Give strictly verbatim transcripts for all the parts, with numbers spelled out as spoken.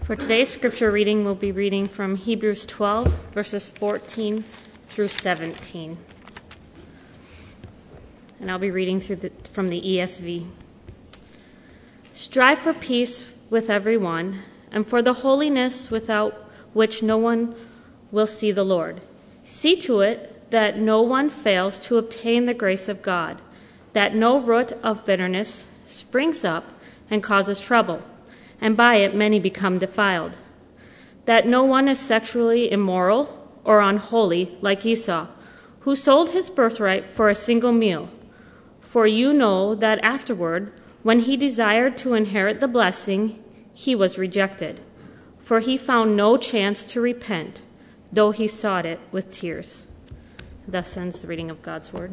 For today's scripture reading, we'll be reading from Hebrews twelve, verses fourteen through seventeen. And I'll be reading through the, from the E S V. Strive for peace with everyone, and for the holiness without which no one will see the Lord. See to it that no one fails to obtain the grace of God, that no root of bitterness springs up and causes trouble, and by it many become defiled. That no one is sexually immoral or unholy like Esau, who sold his birthright for a single meal. For you know that afterward, when he desired to inherit the blessing, he was rejected. For he found no chance to repent, though he sought it with tears. Thus ends the reading of God's word.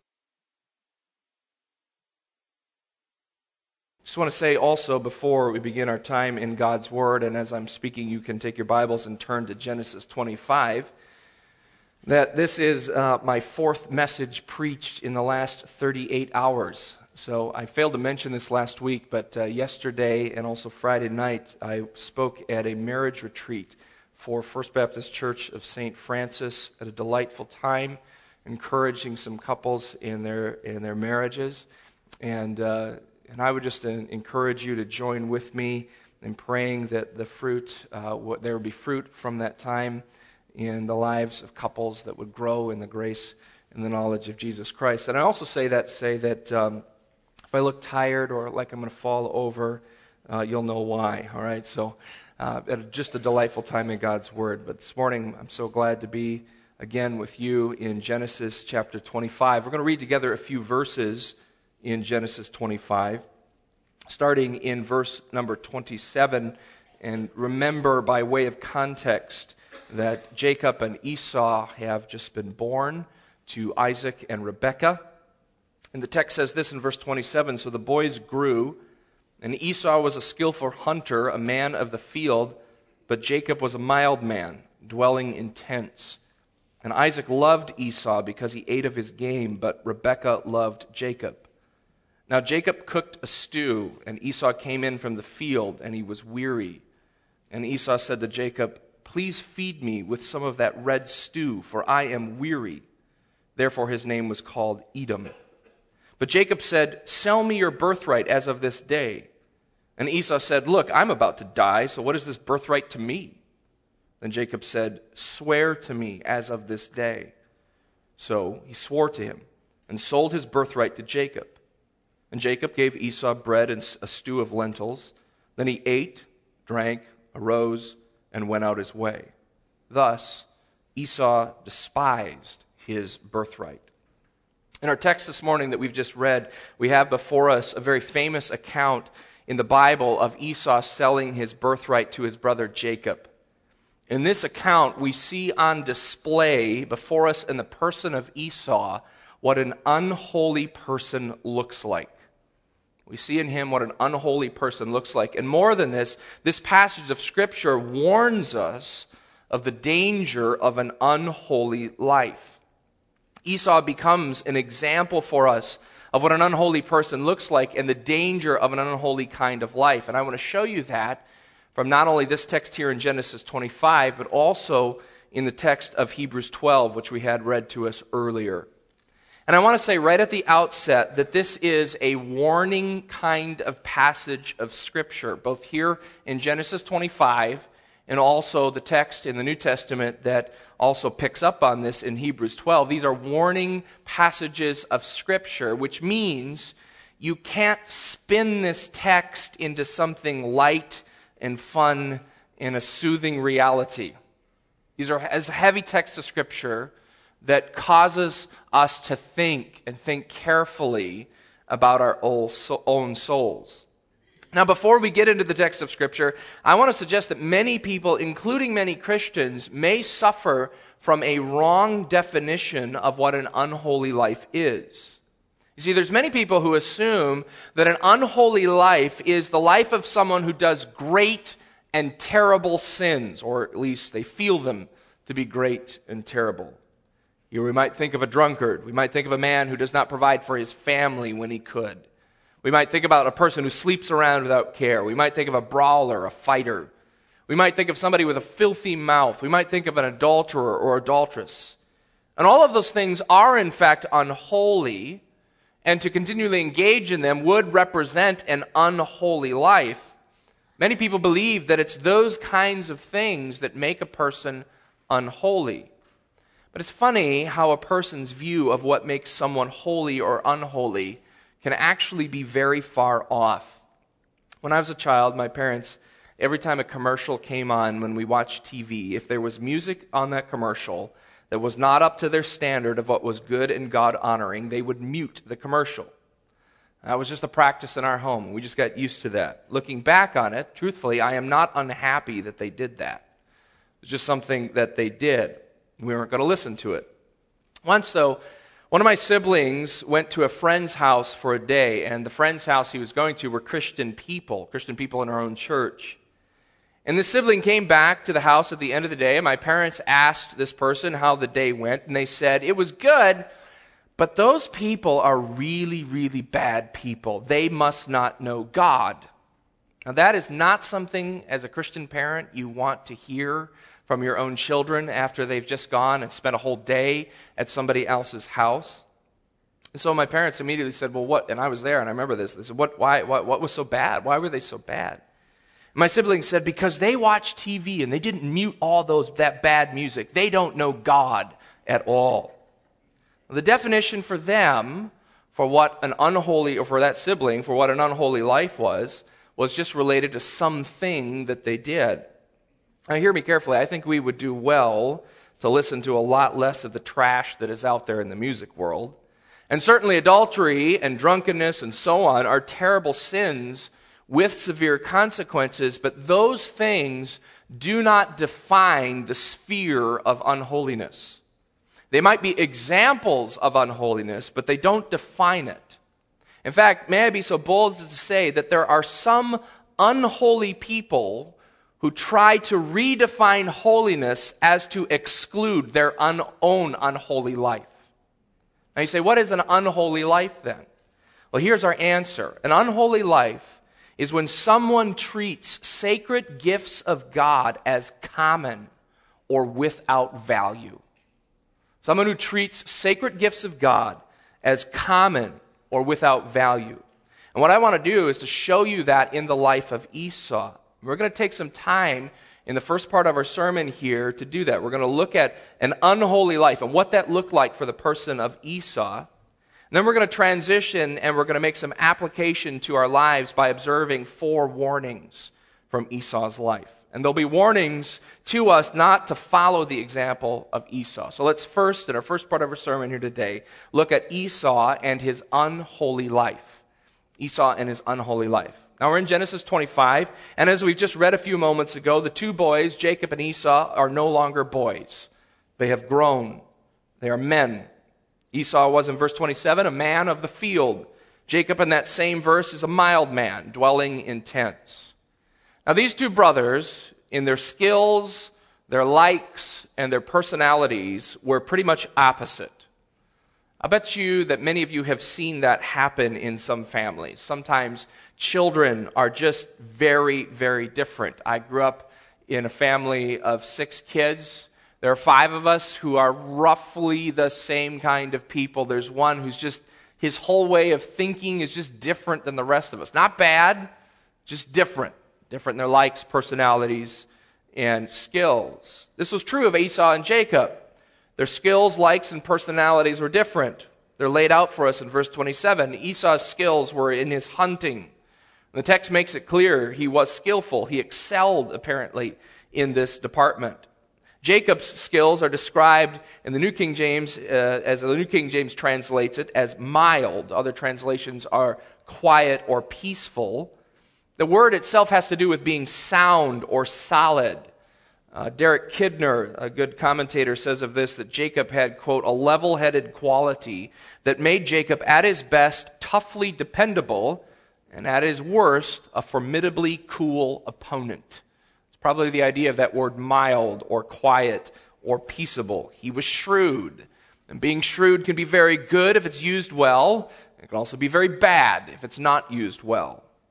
Just want to say also before we begin our time in God's Word, and as I'm speaking you can take your Bibles and turn to Genesis twenty-five, that this is uh, my fourth message preached in the last thirty-eight hours. So I failed to mention this last week, but uh, yesterday and also Friday night I spoke at a marriage retreat for First Baptist Church of Saint Francis at a delightful time, encouraging some couples in their in their marriages. And uh, And I would just encourage you to join with me in praying that the fruit, uh, there would be fruit from that time in the lives of couples that would grow in the grace and the knowledge of Jesus Christ. And I also say that say that um, if I look tired or like I'm going to fall over, uh, you'll know why. All right. So uh, just a delightful time in God's Word. But this morning I'm so glad to be again with you in Genesis chapter twenty-five. We're going to read together a few verses in Genesis twenty-five, starting in verse number twenty-seven. And remember, by way of context, that Jacob and Esau have just been born to Isaac and Rebekah. And the text says this in verse twenty-seven, "So the boys grew, and Esau was a skillful hunter, a man of the field, but Jacob was a mild man, dwelling in tents. And Isaac loved Esau because he ate of his game, but Rebekah loved Jacob. Now Jacob cooked a stew, and Esau came in from the field, and he was weary. And Esau said to Jacob, 'Please feed me with some of that red stew, for I am weary.' Therefore his name was called Edom. But Jacob said, 'Sell me your birthright as of this day.' And Esau said, 'Look, I'm about to die, so what is this birthright to me?' Then Jacob said, 'Swear to me as of this day.' So he swore to him, and sold his birthright to Jacob. And Jacob gave Esau bread and a stew of lentils. Then he ate, drank, arose, and went out his way. Thus Esau despised his birthright." In our text this morning that we've just read, we have before us a very famous account in the Bible of Esau selling his birthright to his brother Jacob. In this account, we see on display before us in the person of Esau what an unholy person looks like. We see in him what an unholy person looks like. And more than this, this passage of Scripture warns us of the danger of an unholy life. Esau becomes an example for us of what an unholy person looks like and the danger of an unholy kind of life. And I want to show you that from not only this text here in Genesis twenty-five, but also in the text of Hebrews twelve, which we had read to us earlier. And I want to say right at the outset that this is a warning kind of passage of Scripture, both here in Genesis twenty-five and also the text in the New Testament that also picks up on this in Hebrews twelve. These are warning passages of Scripture, which means you can't spin this text into something light and fun and a soothing reality. These are as heavy texts of Scripture that causes us to think and think carefully about our own souls. Now, before we get into the text of Scripture, I want to suggest that many people, including many Christians, may suffer from a wrong definition of what an unholy life is. You see, there's many people who assume that an unholy life is the life of someone who does great and terrible sins, or at least they feel them to be great and terrible. Here we might think of a drunkard. We might think of a man who does not provide for his family when he could. We might think about a person who sleeps around without care. We might think of a brawler, a fighter. We might think of somebody with a filthy mouth. We might think of an adulterer or adulteress. And all of those things are, in fact, unholy, and to continually engage in them would represent an unholy life. Many people believe that it's those kinds of things that make a person unholy. But it's funny how a person's view of what makes someone holy or unholy can actually be very far off. When I was a child, my parents, every time a commercial came on when we watched T V, if there was music on that commercial that was not up to their standard of what was good and God-honoring, they would mute the commercial. That was just a practice in our home. We just got used to that. Looking back on it, truthfully, I am not unhappy that they did that. It's just something that they did. We weren't going to listen to it. Once, though, one of my siblings went to a friend's house for a day, and the friend's house he was going to were Christian people, Christian people in our own church. And this sibling came back to the house at the end of the day, and my parents asked this person how the day went, and they said, it was good, but those people are really, really bad people. They must not know God. Now, that is not something, as a Christian parent, you want to hear from your own children after they've just gone and spent a whole day at somebody else's house. And so my parents immediately said, well, what? And I was there, and I remember this. They said, what, why, what, what was so bad? Why were they so bad? My siblings said, because they watch T V and they didn't mute all those that bad music. They don't know God at all. The definition for them, for what an unholy, or for that sibling, for what an unholy life was, was just related to something that they did. Now hear me carefully. I think we would do well to listen to a lot less of the trash that is out there in the music world. And certainly adultery and drunkenness and so on are terrible sins with severe consequences, but those things do not define the sphere of unholiness. They might be examples of unholiness, but they don't define it. In fact, may I be so bold as to say that there are some unholy people who try to redefine holiness as to exclude their un- own unholy life. Now you say, what is an unholy life then? Well, here's our answer. An unholy life is when someone treats sacred gifts of God as common or without value. Someone who treats sacred gifts of God as common or without value. And what I want to do is to show you that in the life of Esau. We're going to take some time in the first part of our sermon here to do that. We're going to look at an unholy life and what that looked like for the person of Esau. And then we're going to transition and we're going to make some application to our lives by observing four warnings from Esau's life. And there'll be warnings to us not to follow the example of Esau. So let's first, in our first part of our sermon here today, look at Esau and his unholy life. Esau and his unholy life. Now we're in Genesis twenty-five, and as we've just read a few moments ago, the two boys, Jacob and Esau, are no longer boys. They have grown. They are men. Esau was, in verse twenty-seven, a man of the field. Jacob, in that same verse, is a mild man, dwelling in tents. Now, these two brothers, in their skills, their likes, and their personalities, were pretty much opposite. I bet you that many of you have seen that happen in some families. Sometimes children are just very, very different. I grew up in a family of six kids. There are five of us who are roughly the same kind of people. There's one who's just, his whole way of thinking is just different than the rest of us. Not bad, just different. Different in their likes, personalities, and skills. This was true of Esau and Jacob. Their skills, likes, and personalities were different. They're laid out for us in verse twenty-seven. Esau's skills were in his hunting. The text makes it clear he was skillful. He excelled, apparently, in this department. Jacob's skills are described in the New King James, uh, as the New King James translates it, as mild. Other translations are quiet or peaceful. The word itself has to do with being sound or solid. Uh, Derek Kidner, a good commentator, says of this that Jacob had, quote, a level-headed quality that made Jacob at his best toughly dependable and at his worst a formidably cool opponent. It's probably the idea of that word mild or quiet or peaceable. He was shrewd. And being shrewd can be very good if it's used well. It can also be very bad if it's not used well.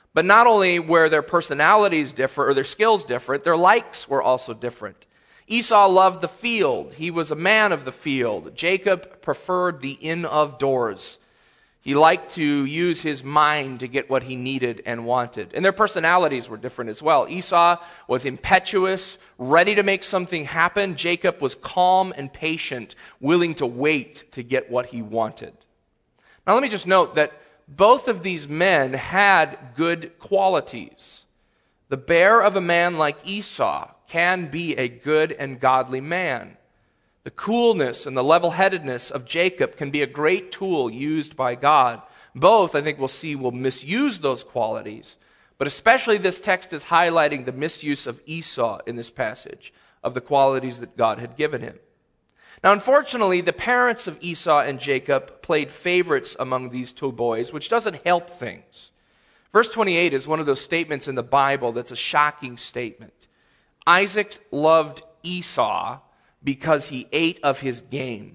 But not only were their personalities different, or their skills different, their likes were also different. Esau loved the field. He was a man of the field. Jacob preferred the in of doors. He liked to use his mind to get what he needed and wanted. And their personalities were different as well. Esau was impetuous, ready to make something happen. Jacob was calm and patient, willing to wait to get what he wanted. Now let me just note that both of these men had good qualities. The bear of a man like Esau can be a good and godly man. The coolness and the level-headedness of Jacob can be a great tool used by God. Both, I think we'll see, will misuse those qualities. But especially this text is highlighting the misuse of Esau in this passage, of the qualities that God had given him. Now, unfortunately, the parents of Esau and Jacob played favorites among these two boys, which doesn't help things. Verse twenty-eight is one of those statements in the Bible that's a shocking statement. Isaac loved Esau because he ate of his game.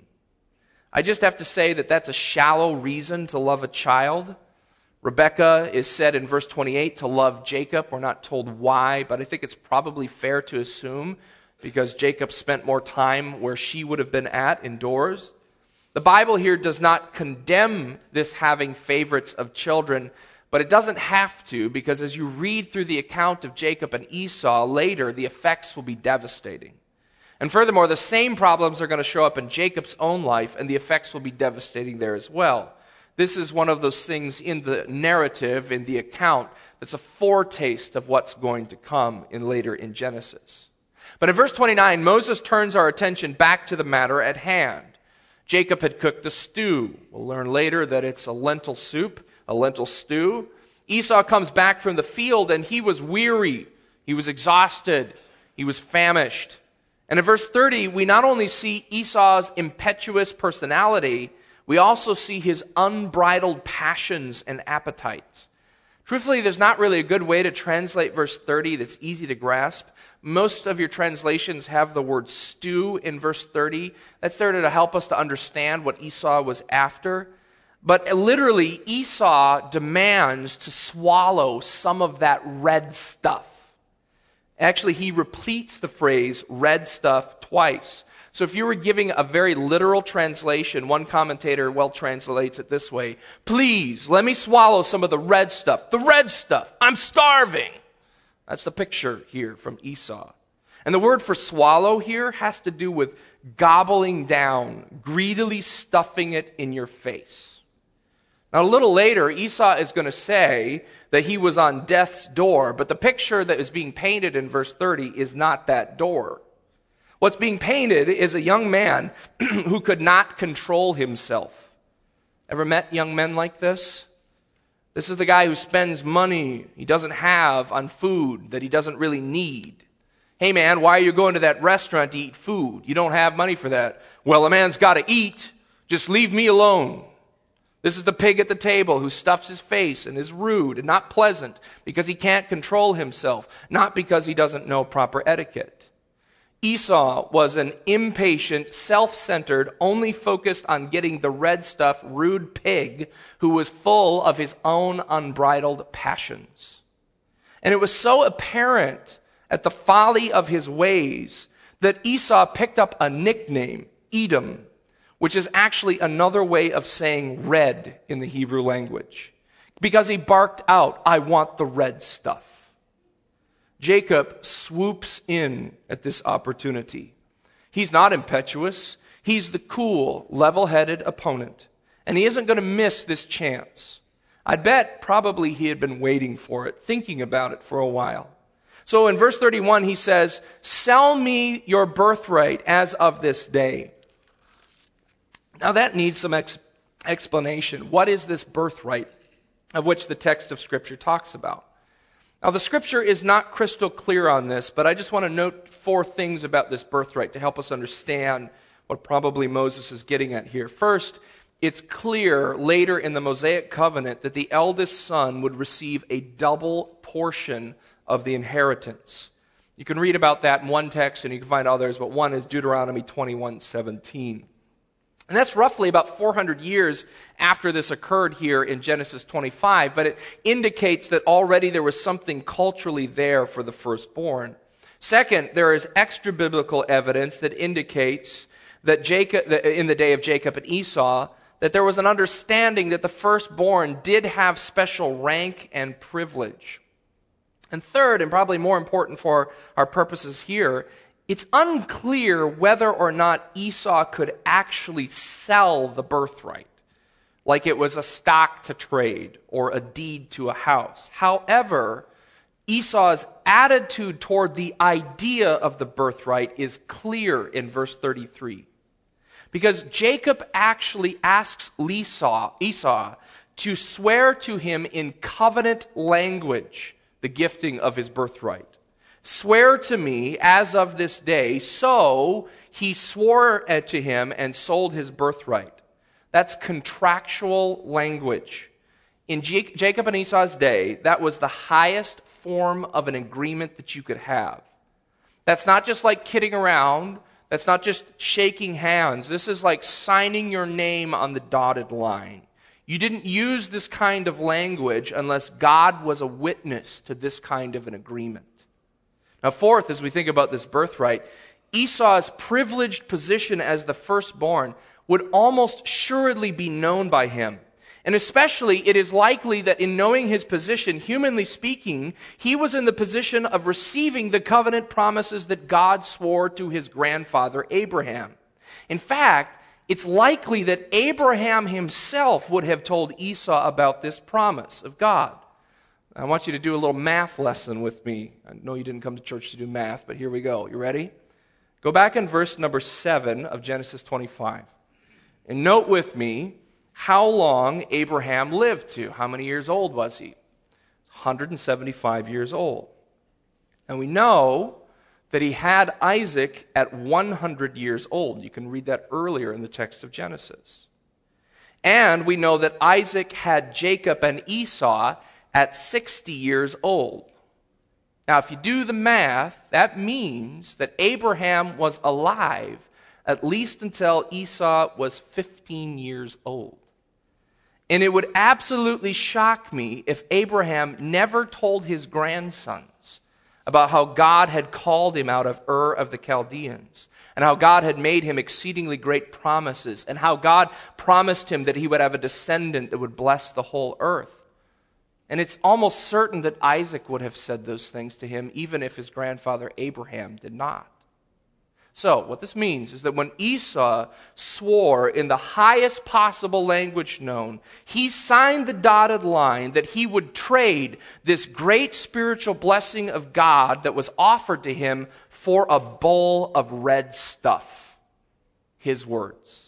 I just have to say that that's a shallow reason to love a child. Rebekah is said in verse twenty-eight to love Jacob. We're not told why, but I think it's probably fair to assume because Jacob spent more time where she would have been at indoors. The Bible here does not condemn this having favorites of children, but it doesn't have to, because as you read through the account of Jacob and Esau later, the effects will be devastating. And furthermore, the same problems are going to show up in Jacob's own life, and the effects will be devastating there as well. This is one of those things in the narrative, in the account, that's a foretaste of what's going to come in later in Genesis. But in verse twenty-nine, Moses turns our attention back to the matter at hand. Jacob had cooked a stew. We'll learn later that it's a lentil soup, a lentil stew. Esau comes back from the field, and he was weary. He was exhausted. He was famished. And in verse thirty, we not only see Esau's impetuous personality, we also see his unbridled passions and appetites. Truthfully, there's not really a good way to translate verse thirty that's easy to grasp. Most of your translations have the word stew in verse thirty. That's there to help us to understand what Esau was after. But literally, Esau demands to swallow some of that red stuff. Actually, he repeats the phrase red stuff twice. So if you were giving a very literal translation, one commentator well translates it this way: please, let me swallow some of the red stuff. The red stuff. I'm starving. That's the picture here from Esau. And the word for swallow here has to do with gobbling down, greedily stuffing it in your face. Now, a little later, Esau is going to say that he was on death's door, but the picture that is being painted in verse thirty is not that door. What's being painted is a young man who could not control himself. Ever met young men like this? This is the guy who spends money he doesn't have on food that he doesn't really need. Hey man, why are you going to that restaurant to eat food? You don't have money for that. Well, a man's got to eat. Just leave me alone. This is the pig at the table who stuffs his face and is rude and not pleasant because he can't control himself, not because he doesn't know proper etiquette. Esau was an impatient, self-centered, only focused on getting the red stuff, rude pig who was full of his own unbridled passions. And it was so apparent at the folly of his ways that Esau picked up a nickname, Edom, which is actually another way of saying red in the Hebrew language, because he barked out, I want the red stuff. Jacob swoops in at this opportunity. He's not impetuous. He's the cool, level-headed opponent. And he isn't going to miss this chance. I bet probably he had been waiting for it, thinking about it for a while. So in verse thirty-one, he says, sell me your birthright as of this day. Now that needs some ex- explanation. What is this birthright of which the text of Scripture talks about? Now, the Scripture is not crystal clear on this, but I just want to note four things about this birthright to help us understand what probably Moses is getting at here. First, it's clear later in the Mosaic covenant that the eldest son would receive a double portion of the inheritance. You can read about that in one text, and you can find others, but one is Deuteronomy twenty-one seventeen. And that's roughly about four hundred years after this occurred here in Genesis twenty-five, but it indicates that already there was something culturally there for the firstborn. Second, there is extra-biblical evidence that indicates that Jacob, in the day of Jacob and Esau, that there was an understanding that the firstborn did have special rank and privilege. And third, and probably more important for our purposes here, it's unclear whether or not Esau could actually sell the birthright, like it was a stock to trade or a deed to a house. However, Esau's attitude toward the idea of the birthright is clear in verse thirty-three. Because Jacob actually asks Esau, Esau to swear to him in covenant language the gifting of his birthright. Swear to me as of this day. So he swore to him and sold his birthright. That's contractual language. In Jacob and Esau's day, that was the highest form of an agreement that you could have. That's not just like kidding around. That's not just shaking hands. This is like signing your name on the dotted line. You didn't use this kind of language unless God was a witness to this kind of an agreement. Now, fourth, as we think about this birthright, Esau's privileged position as the firstborn would almost assuredly be known by him. And especially, it is likely that in knowing his position, humanly speaking, he was in the position of receiving the covenant promises that God swore to his grandfather Abraham. In fact, it's likely that Abraham himself would have told Esau about this promise of God. I want you to do a little math lesson with me. I know you didn't come to church to do math, but here we go. You ready? Go back in verse number seven of Genesis twenty-five. And note with me how long Abraham lived to. How many years old was he? one hundred seventy-five years old. And we know that he had Isaac at one hundred years old. You can read that earlier in the text of Genesis. And we know that Isaac had Jacob and Esau at sixty years old. Now, if you do the math, that means that Abraham was alive at least until Esau was fifteen years old. And it would absolutely shock me if Abraham never told his grandsons about how God had called him out of Ur of the Chaldeans, and how God had made him exceedingly great promises, and how God promised him that he would have a descendant that would bless the whole earth. And it's almost certain that Isaac would have said those things to him, even if his grandfather Abraham did not. So, what this means is that when Esau swore in the highest possible language known, he signed the dotted line that he would trade this great spiritual blessing of God that was offered to him for a bowl of red stuff. His words.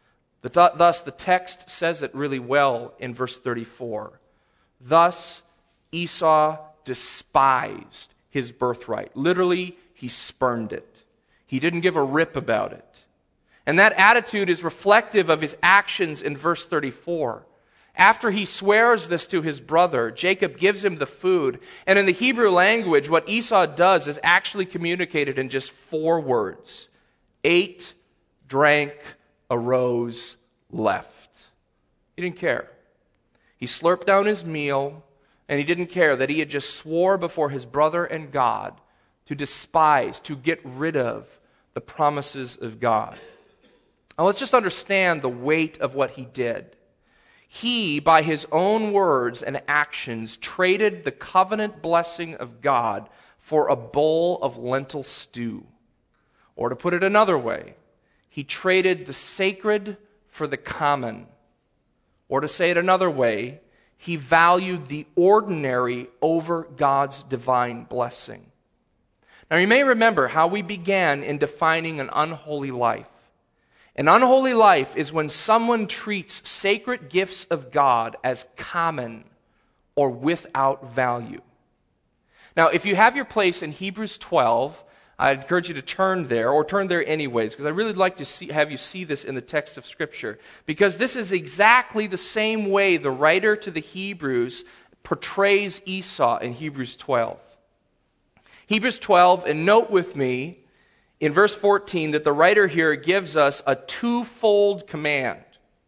Thus, the text says it really well in verse thirty-four. Thus, Esau despised his birthright. Literally, he spurned it. He didn't give a rip about it. And that attitude is reflective of his actions in verse thirty-four. After he swears this to his brother, Jacob gives him the food. And in the Hebrew language, what Esau does is actually communicated in just four words. Ate, drank, arose, left. He didn't care. He slurped down his meal, and he didn't care that he had just swore before his brother and God to despise, to get rid of the promises of God. Now let's just understand the weight of what he did. He, by his own words and actions, traded the covenant blessing of God for a bowl of lentil stew. Or to put it another way, he traded the sacred for the common. Or to say it another way, he valued the ordinary over God's divine blessing. Now you may remember how we began in defining an unholy life. An unholy life is when someone treats sacred gifts of God as common or without value. Now, if you have your place in Hebrews twelve, I encourage you to turn there, or turn there anyways, because I really like to see, have you see this in the text of Scripture, because this is exactly the same way the writer to the Hebrews portrays Esau in Hebrews twelve. Hebrews twelve, and note with me, in verse fourteen that the writer here gives us a twofold command.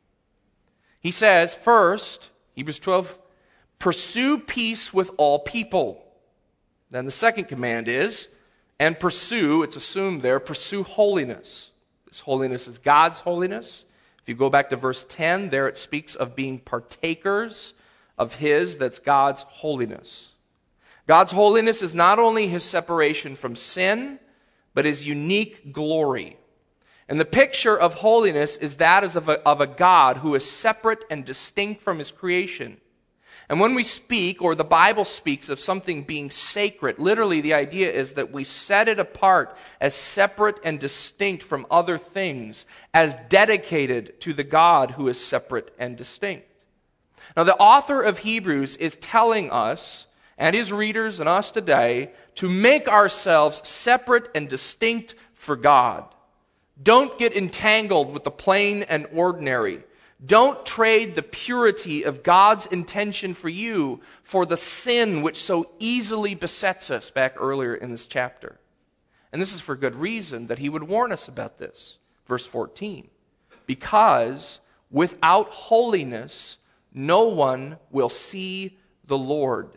He says, first, Hebrews twelve, pursue peace with all people. Then the second command is, and pursue, it's assumed there, pursue holiness. This holiness is God's holiness. If you go back to verse ten, there it speaks of being partakers of His, that's God's holiness. God's holiness is not only His separation from sin, but His unique glory. And the picture of holiness is that of a, of a God who is separate and distinct from His creation. And when we speak, or the Bible speaks of something being sacred, literally the idea is that we set it apart as separate and distinct from other things, as dedicated to the God who is separate and distinct. Now, the author of Hebrews is telling us, and his readers and us today, to make ourselves separate and distinct for God. Don't get entangled with the plain and ordinary. Don't trade the purity of God's intention for you for the sin which so easily besets us, back earlier in this chapter. And this is for good reason that he would warn us about this. Verse fourteen. Because without holiness, no one will see the Lord.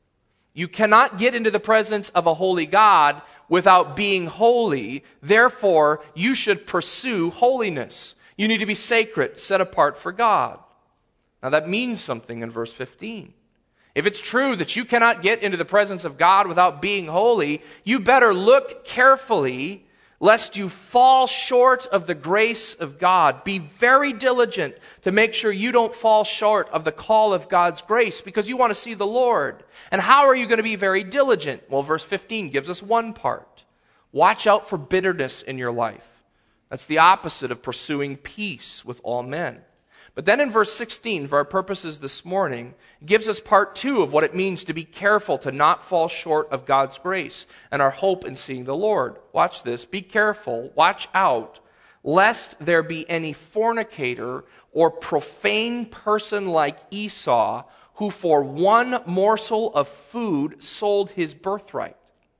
You cannot get into the presence of a holy God without being holy. Therefore, you should pursue holiness. You need to be sacred, set apart for God. Now that means something in verse fifteen. If it's true that you cannot get into the presence of God without being holy, you better look carefully lest you fall short of the grace of God. Be very diligent to make sure you don't fall short of the call of God's grace, because you want to see the Lord. And how are you going to be very diligent? Well, verse fifteen gives us one part. Watch out for bitterness in your life. That's the opposite of pursuing peace with all men. But then in verse sixteen, for our purposes this morning, it gives us part two of what it means to be careful to not fall short of God's grace and our hope in seeing the Lord. Watch this. Be careful, watch out, lest there be any fornicator or profane person like Esau, who for one morsel of food sold his birthright.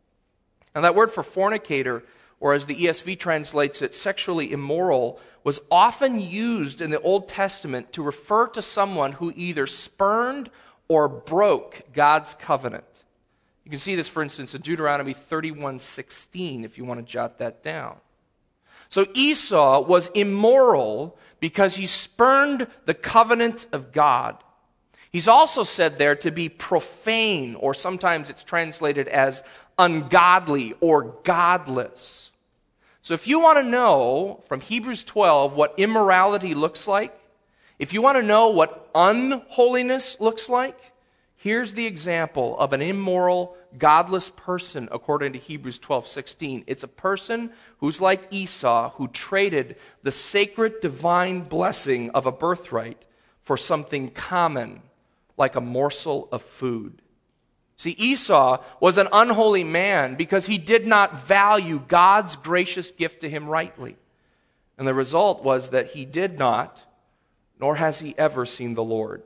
Now that word for fornicator, or as the E S V translates it, sexually immoral, was often used in the Old Testament to refer to someone who either spurned or broke God's covenant. You can see this, for instance, in Deuteronomy thirty-one sixteen, if you want to jot that down. So Esau was immoral because he spurned the covenant of God. He's also said there to be profane, or sometimes it's translated as ungodly or godless. So if you want to know from Hebrews twelve what immorality looks like, if you want to know what unholiness looks like, here's the example of an immoral, godless person according to Hebrews twelve sixteen. It's a person who's like Esau, who traded the sacred divine blessing of a birthright for something common, like a morsel of food. See, Esau was an unholy man because he did not value God's gracious gift to him rightly. And the result was that he did not, nor has he ever seen the Lord.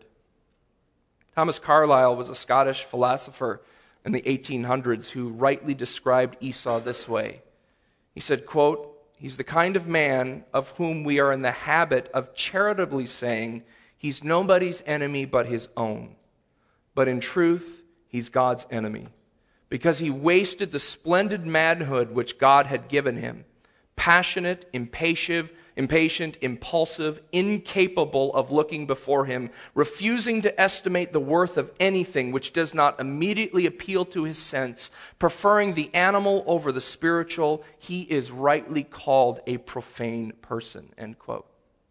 Thomas Carlyle was a Scottish philosopher in the eighteen hundreds who rightly described Esau this way. He said, quote, "He's the kind of man of whom we are in the habit of charitably saying, he's nobody's enemy but his own. But in truth, he's God's enemy, because he wasted the splendid manhood which God had given him. Passionate, impatient, impatient, impulsive, incapable of looking before him, refusing to estimate the worth of anything which does not immediately appeal to his sense, preferring the animal over the spiritual, he is rightly called a profane person." End quote.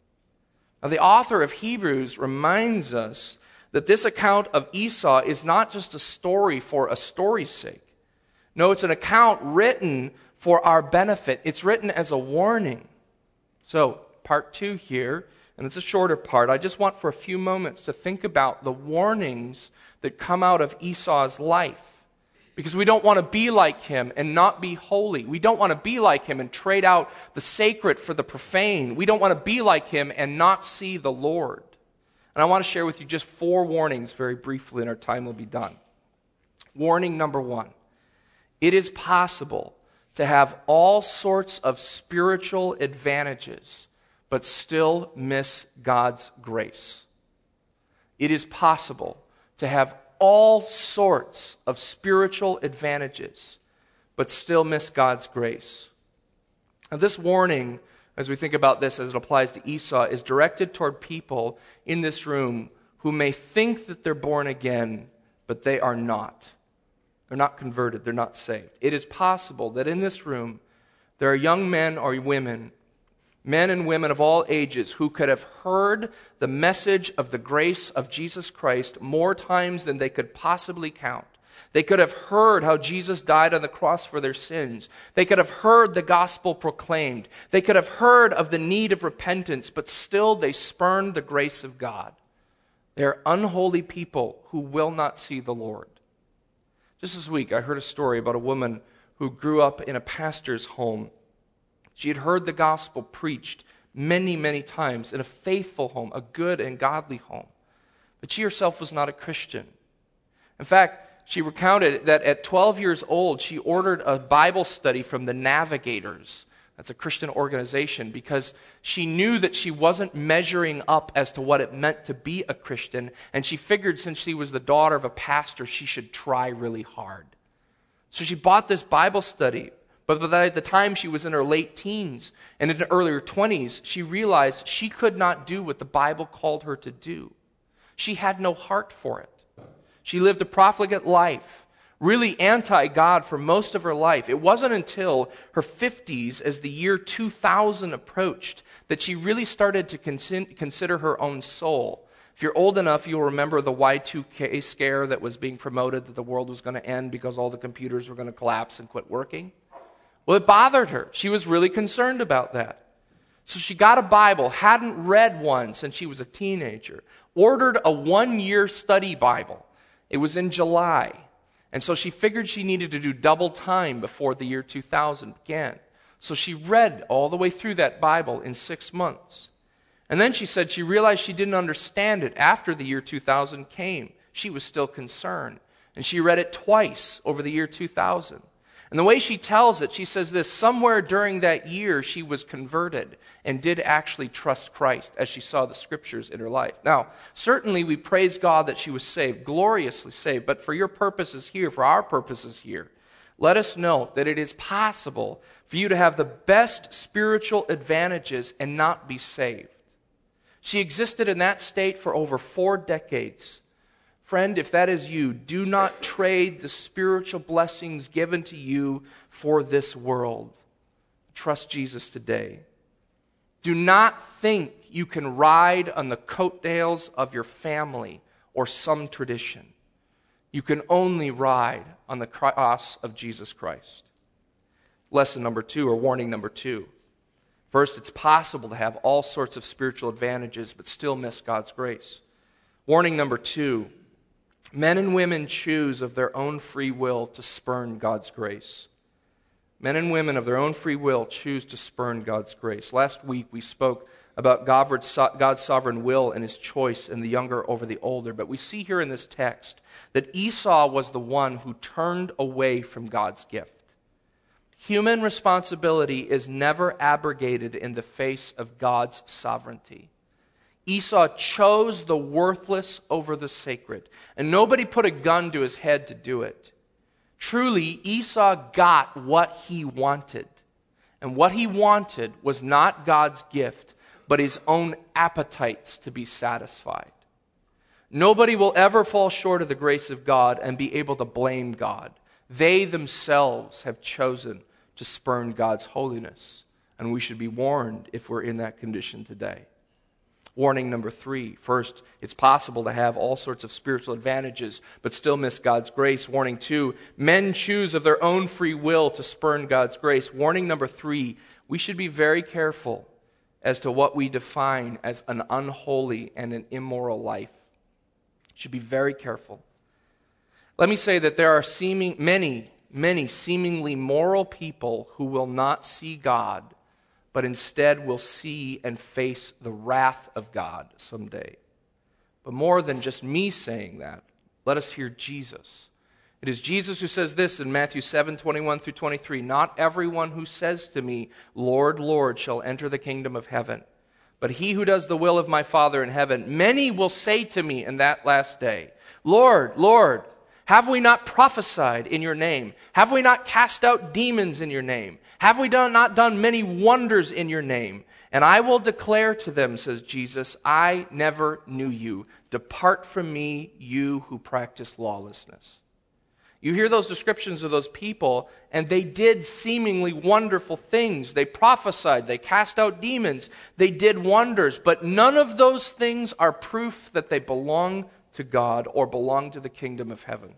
Now, the author of Hebrews reminds us that this account of Esau is not just a story for a story's sake. No, it's an account written for our benefit. It's written as a warning. So, part two here, and it's a shorter part. I just want for a few moments to think about the warnings that come out of Esau's life. Because we don't want to be like him and not be holy. We don't want to be like him and trade out the sacred for the profane. We don't want to be like him and not see the Lord. And I want to share with you just four warnings very briefly, and our time will be done. Warning number one. It is possible to have all sorts of spiritual advantages, but still miss God's grace. It is possible to have all sorts of spiritual advantages, but still miss God's grace. Now, this warning, as we think about this as it applies to Esau, is directed toward people in this room who may think that they're born again, but they are not. They're not converted. They're not saved. It is possible that in this room there are young men or women, men and women of all ages, who could have heard the message of the grace of Jesus Christ more times than they could possibly count. They could have heard how Jesus died on the cross for their sins. They could have heard the gospel proclaimed. They could have heard of the need of repentance, but still they spurned the grace of God. They are unholy people who will not see the Lord. Just this week, I heard a story about a woman who grew up in a pastor's home. She had heard the gospel preached many, many times in a faithful home, a good and godly home. But she herself was not a Christian. In fact, she recounted that at twelve years old, she ordered a Bible study from the Navigators. That's a Christian organization, because she knew that she wasn't measuring up as to what it meant to be a Christian, and she figured since she was the daughter of a pastor, she should try really hard. So she bought this Bible study, but by the time she was in her late teens and in her earlier twenties, she realized she could not do what the Bible called her to do. She had no heart for it. She lived a profligate life, really anti-God for most of her life. It wasn't until her fifties, as the year two thousand approached, that she really started to consider her own soul. If you're old enough, you'll remember the Y two K scare that was being promoted, that the world was going to end because all the computers were going to collapse and quit working. Well, it bothered her. She was really concerned about that. So she got a Bible, hadn't read one since she was a teenager, ordered a one-year study Bible. It was in July. And so she figured she needed to do double time before the year two thousand began. So she read all the way through that Bible in six months. And then she said she realized she didn't understand it after the year two thousand came. She was still concerned. And she read it twice over the year two thousand. And the way she tells it, she says this: somewhere during that year she was converted and did actually trust Christ as she saw the scriptures in her life. Now, certainly we praise God that she was saved, gloriously saved, but for your purposes here, for our purposes here, let us note that it is possible for you to have the best spiritual advantages and not be saved. She existed in that state for over four decades. Friend, if that is you, do not trade the spiritual blessings given to you for this world. Trust Jesus today. Do not think you can ride on the coattails of your family or some tradition. You can only ride on the cross of Jesus Christ. Lesson number two, or warning number two. First, it's possible to have all sorts of spiritual advantages but still miss God's grace. Warning number two. Men and women choose of their own free will to spurn God's grace. Men and women of their own free will choose to spurn God's grace. Last week we spoke about God's sovereign will and his choice in the younger over the older. But we see here in this text that Esau was the one who turned away from God's gift. Human responsibility is never abrogated in the face of God's sovereignty. Esau chose the worthless over the sacred, and nobody put a gun to his head to do it. Truly, Esau got what he wanted, and what he wanted was not God's gift, but his own appetites to be satisfied. Nobody will ever fall short of the grace of God and be able to blame God. They themselves have chosen to spurn God's holiness, and we should be warned if we're in that condition today. Warning number three. First, it's possible to have all sorts of spiritual advantages but still miss God's grace. Warning two, men choose of their own free will to spurn God's grace. Warning number three, we should be very careful as to what we define as an unholy and an immoral life. Should be very careful. Let me say that there are seeming many, many seemingly moral people who will not see God, but instead will see and face the wrath of God someday. But more than just me saying that, let us hear Jesus. It is Jesus who says this in Matthew seven, twenty-one through twenty-three. Not everyone who says to me, Lord, Lord, shall enter the kingdom of heaven, but he who does the will of my Father in heaven. Many will say to me in that last day, Lord, Lord, have we not prophesied in your name? Have we not cast out demons in your name? Have we done, not done many wonders in your name? And I will declare to them, says Jesus, I never knew you. Depart from me, you who practice lawlessness. You hear those descriptions of those people, and they did seemingly wonderful things. They prophesied, they cast out demons, they did wonders, but none of those things are proof that they belong to God or belong to the kingdom of heaven.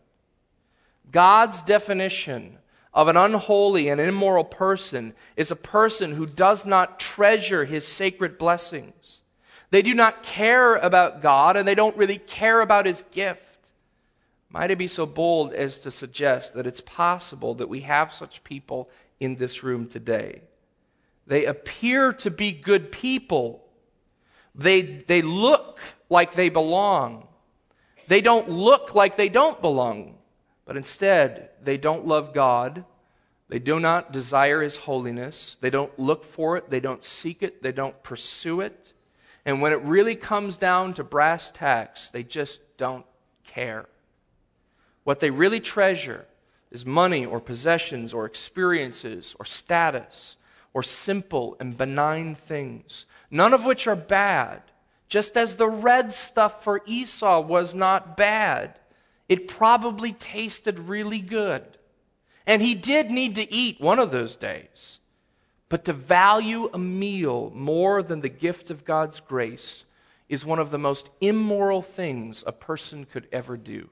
God's definition of an unholy and immoral person is a person who does not treasure his sacred blessings. They do not care about God, and they don't really care about his gift. Might I be so bold as to suggest that it's possible that we have such people in this room today? They appear to be good people. They, they look like they belong. They don't look like they don't belong. But instead, they don't love God. They do not desire his holiness. They don't look for it. They don't seek it. They don't pursue it. And when it really comes down to brass tacks, they just don't care. What they really treasure is money or possessions or experiences or status or simple and benign things, none of which are bad. Just as the red stuff for Esau was not bad, it probably tasted really good. And he did need to eat one of those days. But to value a meal more than the gift of God's grace is one of the most immoral things a person could ever do.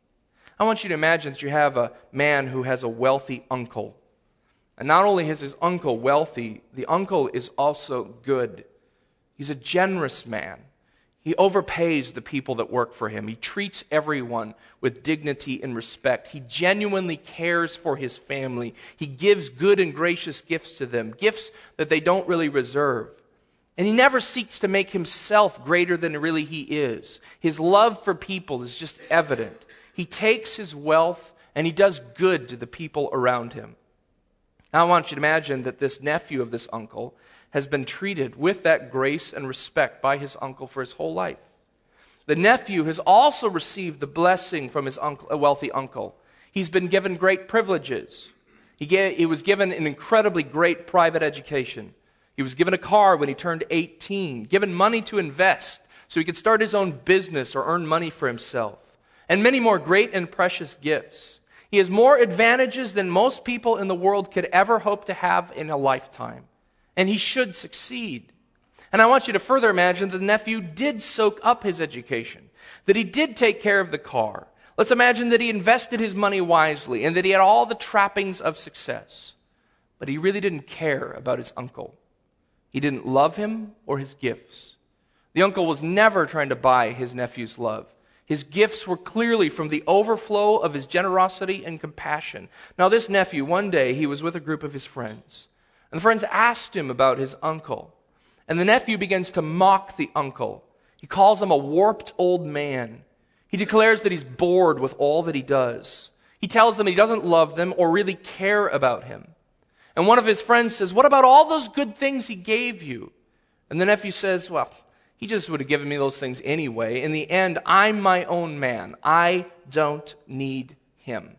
I want you to imagine that you have a man who has a wealthy uncle. And not only is his uncle wealthy, the uncle is also good. He's a generous man. He overpays the people that work for him. He treats everyone with dignity and respect. He genuinely cares for his family. He gives good and gracious gifts to them, gifts that they don't really reserve. And he never seeks to make himself greater than really he is. His love for people is just evident. He takes his wealth and he does good to the people around him. Now I want you to imagine that this nephew of this uncle has been treated with that grace and respect by his uncle for his whole life. The nephew has also received the blessing from his uncle, a wealthy uncle. He's been given great privileges. He, gave, he was given an incredibly great private education. He was given a car when he turned eighteen, given money to invest so he could start his own business or earn money for himself, and many more great and precious gifts. He has more advantages than most people in the world could ever hope to have in a lifetime. And he should succeed. And I want you to further imagine that the nephew did soak up his education, that he did take care of the car. Let's imagine that he invested his money wisely and that he had all the trappings of success. But he really didn't care about his uncle. He didn't love him or his gifts. The uncle was never trying to buy his nephew's love. His gifts were clearly from the overflow of his generosity and compassion. Now this nephew, one day, he was with a group of his friends. And the friends asked him about his uncle. And the nephew begins to mock the uncle. He calls him a warped old man. He declares that he's bored with all that he does. He tells them he doesn't love them or really care about him. And one of his friends says, what about all those good things he gave you? And the nephew says, well, he just would have given me those things anyway. In the end, I'm my own man. I don't need him.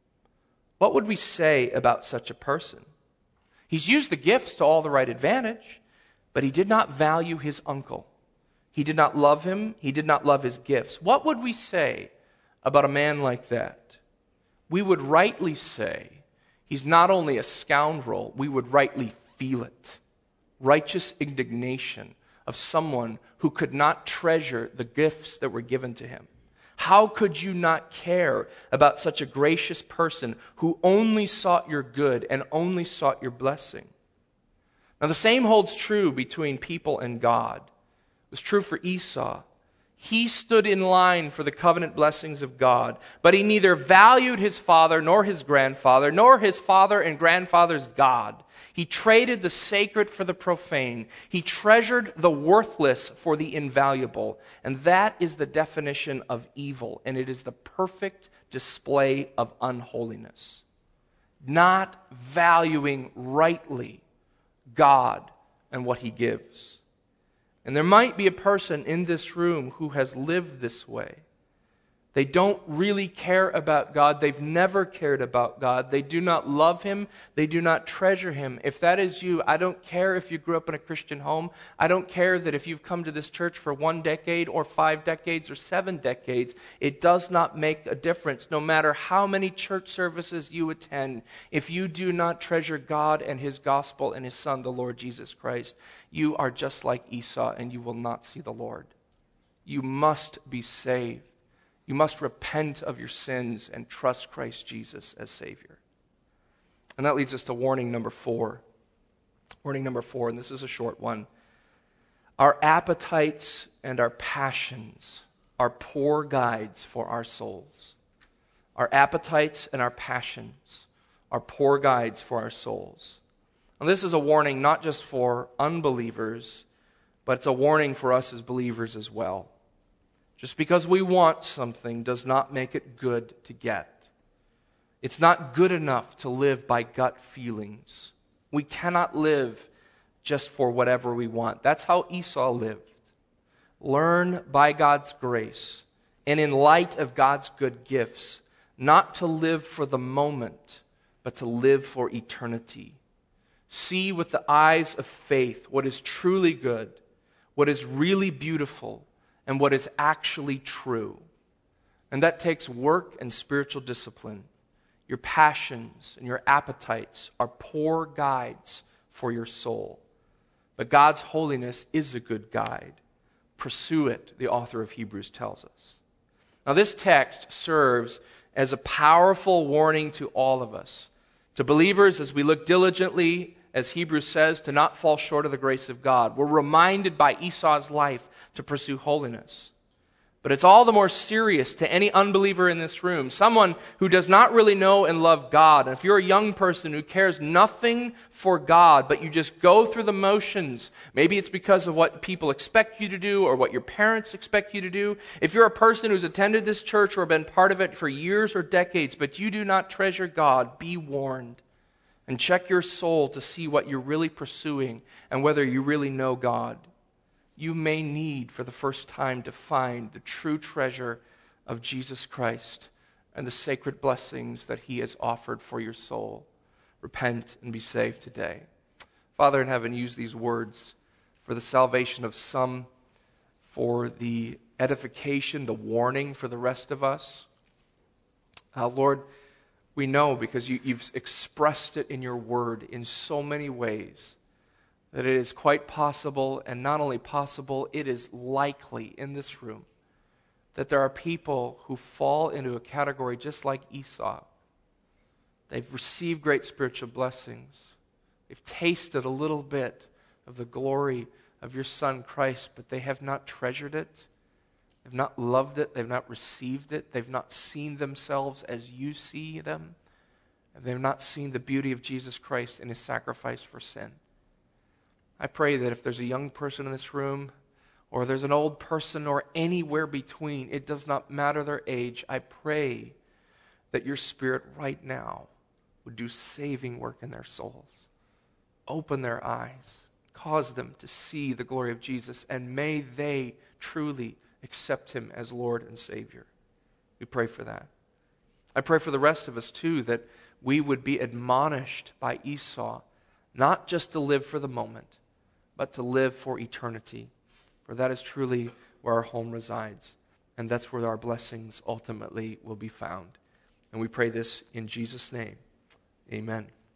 What would we say about such a person? He's used the gifts to all the right advantage, but he did not value his uncle. He did not love him. He did not love his gifts. What would we say about a man like that? We would rightly say he's not only a scoundrel, we would rightly feel it. Righteous indignation of someone who could not treasure the gifts that were given to him. How could you not care about such a gracious person who only sought your good and only sought your blessing? Now the same holds true between people and God. It was true for Esau. He stood in line for the covenant blessings of God, but he neither valued his father nor his grandfather, nor his father and grandfather's God. He traded the sacred for the profane. He treasured the worthless for the invaluable. And that is the definition of evil, and it is the perfect display of unholiness. Not valuing rightly God and what he gives. And there might be a person in this room who has lived this way. They don't really care about God. They've never cared about God. They do not love him. They do not treasure him. If that is you, I don't care if you grew up in a Christian home. I don't care that if you've come to this church for one decade or five decades or seven decades. It does not make a difference. No matter how many church services you attend, if you do not treasure God and his gospel and his son, the Lord Jesus Christ, you are just like Esau and you will not see the Lord. You must be saved. You must repent of your sins and trust Christ Jesus as Savior. And that leads us to warning number four. Warning number four, and this is a short one. Our appetites and our passions are poor guides for our souls. Our appetites and our passions are poor guides for our souls. And this is a warning not just for unbelievers, but it's a warning for us as believers as well. Just because we want something does not make it good to get. It's not good enough to live by gut feelings. We cannot live just for whatever we want. That's how Esau lived. Learn by God's grace and in light of God's good gifts, not to live for the moment, but to live for eternity. See with the eyes of faith what is truly good, what is really beautiful, and what is actually true. And that takes work and spiritual discipline. Your passions and your appetites are poor guides for your soul. But God's holiness is a good guide. Pursue it, the author of Hebrews tells us. Now this text serves as a powerful warning to all of us. To believers, as we look diligently, as Hebrews says, to not fall short of the grace of God. We're reminded by Esau's life to pursue holiness. But it's all the more serious to any unbeliever in this room, someone who does not really know and love God. And if you're a young person who cares nothing for God, but you just go through the motions, maybe it's because of what people expect you to do or what your parents expect you to do. If you're a person who's attended this church or been part of it for years or decades, but you do not treasure God, be warned. And check your soul to see what you're really pursuing and whether you really know God. You may need for the first time to find the true treasure of Jesus Christ and the sacred blessings that he has offered for your soul. Repent and be saved today. Father in heaven, use these words for the salvation of some, for the edification, the warning for the rest of us. Uh, Lord, we know because you, you've expressed it in your word in so many ways that it is quite possible, and not only possible, it is likely in this room that there are people who fall into a category just like Esau. They've received great spiritual blessings. They've tasted a little bit of the glory of your Son Christ, but they have not treasured it. They've not loved it. They've not received it. They've not seen themselves as you see them. And they've not seen the beauty of Jesus Christ in his sacrifice for sin. I pray that if there's a young person in this room, or there's an old person, or anywhere between, it does not matter their age, I pray that your Spirit right now would do saving work in their souls. Open their eyes. Cause them to see the glory of Jesus, and may they truly accept him as Lord and Savior. We pray for that. I pray for the rest of us too, that we would be admonished by Esau, not just to live for the moment, but to live for eternity. For that is truly where our home resides, and that's where our blessings ultimately will be found. And we pray this in Jesus' name. Amen.